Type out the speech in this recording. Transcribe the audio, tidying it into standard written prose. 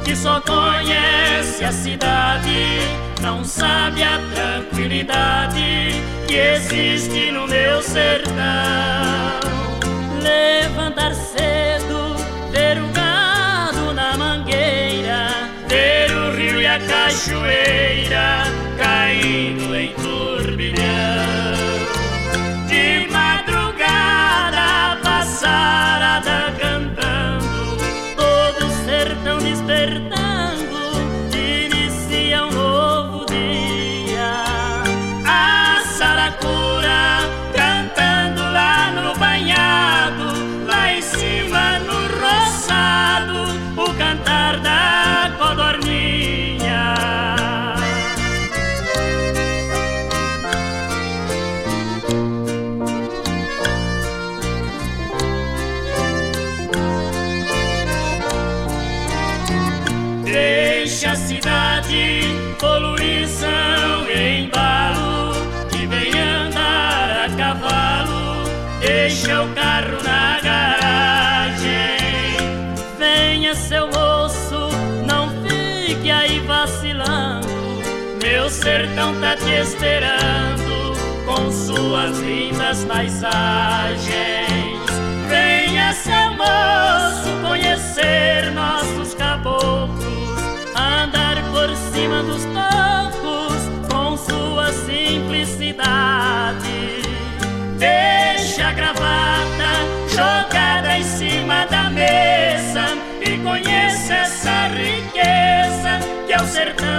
que só conhece a cidade, não sabe a tranquilidade que existe no meu sertão. Levantar cedo, ver o gado na mangueira, ver o rio e a cachoeira caindo em turbilhão. De madrugada passarada cantando, todo o sertão despertando, inicia um novo dia. A saracura cantando lá no banhado, lá em cima no roçado, o cantar da codorninha. Deixa a cidade, poluição e embalo, que vem andar a cavalo, deixa o carro na garagem. Venha, seu moço, não fique aí vacilando, meu sertão tá te esperando com suas lindas paisagens. Venha, seu moço, conhecer nossos caboclos, andar por cima dos tocos com sua simplicidade. Deixa a gravata jogada em cima da mesa e conheça essa riqueza que é o sertão